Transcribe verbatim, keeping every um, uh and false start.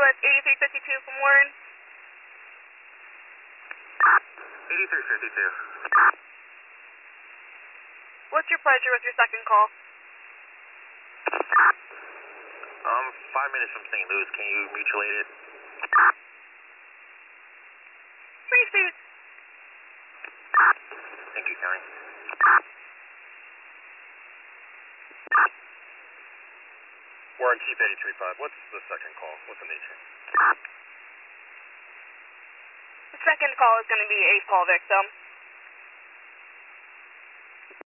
at eighty-three fifty-two from Warren. eighty-three fifty-two. What's your pleasure with your second call? Um, five minutes from Saint Louis. Can you mutuate it? Receive. Thank you, County. Warren, Chief eighty-three five. What's the second call? What's the nature? The second call is going to be a call victim.